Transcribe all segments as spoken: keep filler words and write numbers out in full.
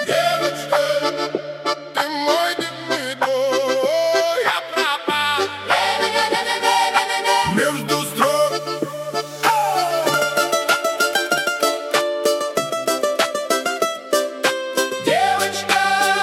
Девочка, ты мой, ты мой, твой, я пропал между строк. Девочка,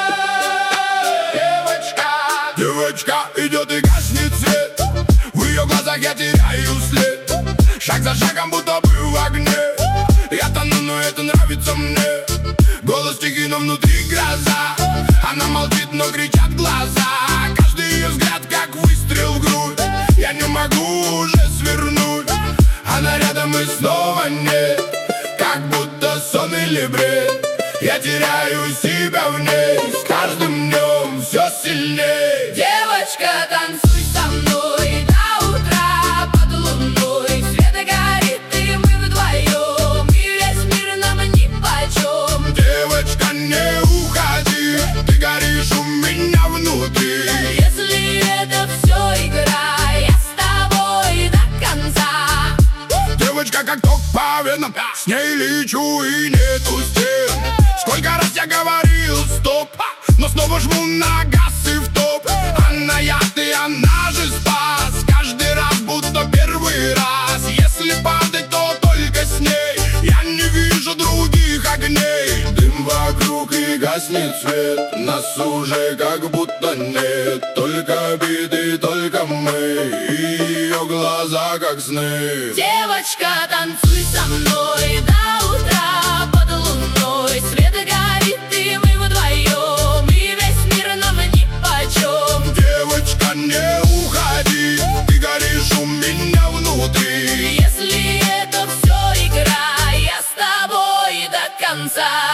девочка, девочка идет и гаснет свет. В ее глазах я теряю след. Шаг за шагом, будто бы в огне. Я тону, но это нравится мне. Голос тихий, но внутри гроза. Она молчит, но кричат глаза. Каждый ее взгляд, как выстрел в грудь. Я не могу уже свернуть. Она рядом и снова нет. Как будто сон или бред. Я теряю себя в ней. С каждым днем все сильнее. Девочка, танцуй со мной до утра под луной. Свет горит, и мы вдвоем, и весь мир нам нипочем. Девочка, не уходи, ты горишь у меня внутри. Если это все игра, я с тобой до конца. Девочка, как ток по венам, с ней лечу и нету стен. Сколько раз я говорил стоп, но снова жму на газ и в топ. Она яд и она же спас. Каждый раз будто первый раз. Если падать, то только с ней. Я не вижу других огней. Дым вокруг и гаснет свет. Нас уже как будто нет. Только обиды, только мы. И ее глаза как сны. Девочка, танцуй со мной до утра под луной. Свет горит, и мы вдвоем, и весь мир нам нипочем. Девочка, не уходи, ты горишь у меня внутри. Если это все игра, я с тобой до конца.